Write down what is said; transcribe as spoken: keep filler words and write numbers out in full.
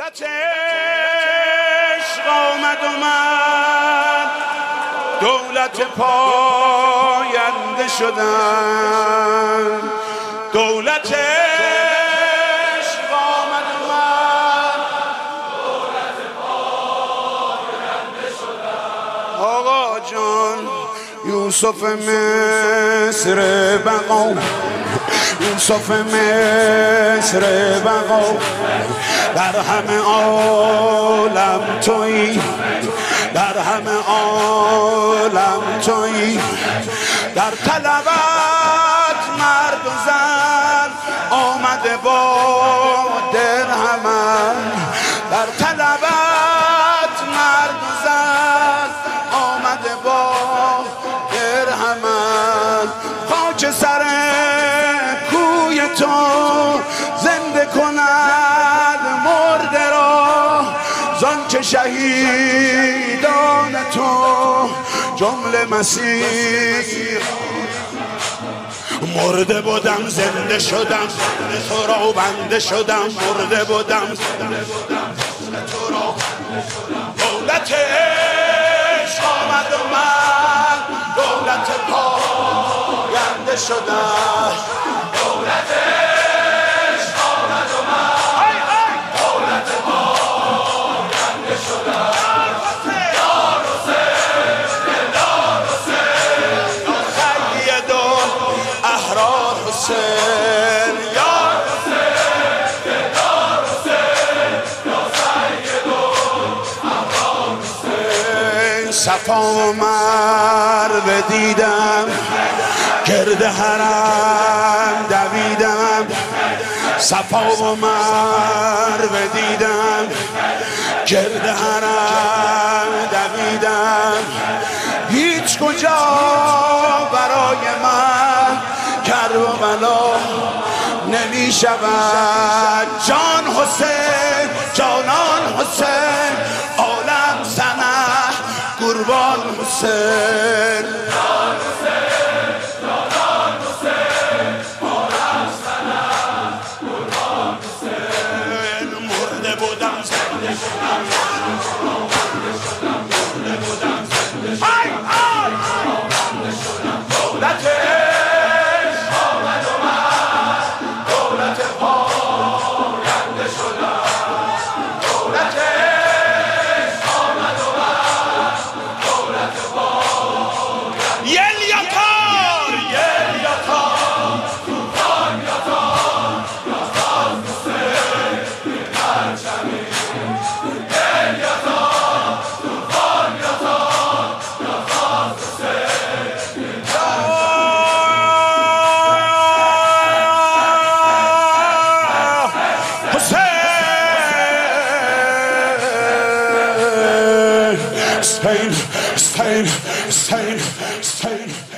دولت عشق آمد اومد، دولت پاینده شدن. دولت عشق آمد اومد، دولت پاینده شدن. آقا جان یوسف مصر بقا، یوسف مصر بقا، در همه عالم تویی، در همه عالم تویی. در طلبت مرد و زن آمده با درهمن، در طلبت مرد و زن آمده با درهمن. خاک سر کوی تو زنده کند مرده را، زان که شهیدان تو جمله مسیح. مرده بودم زنده شدم، تو را بنده شدم. مرده بودم زنده شدم، تو را بنده شدم. دولت عشق آمد و من دولت پاینده شدم. دولت عشق آمد و من دولت پاینده شدم. یار حسین، یار حسین، یا سید الاحرار حسین. یار حسین، یار حسین، یا سید الاحرار حسین. صفا و مروه دیدم، گرد حرم دویدم. صفا و مروه دیدم، گرد حرم دویدم. هیچ کجا برای من کربلا نمی شود. جان حسین، جانان حسین، عالم سنه قربان حسین. جان حسین، جانان حسین، عالم سنه قربان حسین. مرده بودم زنده شدم، مرده شدم، مرده بودم زنده شدم، مرده شدم. دولت عشق آمد و من دولت پاینده شدم. دولت عشق آمد و من دولت پاینده. یل یکار، یل یکار، توفان یکار، یاساز حسین پرچمی. یل یکار، توفان یکار، یاساز حسین. Spain, Spain, Spain, Spain.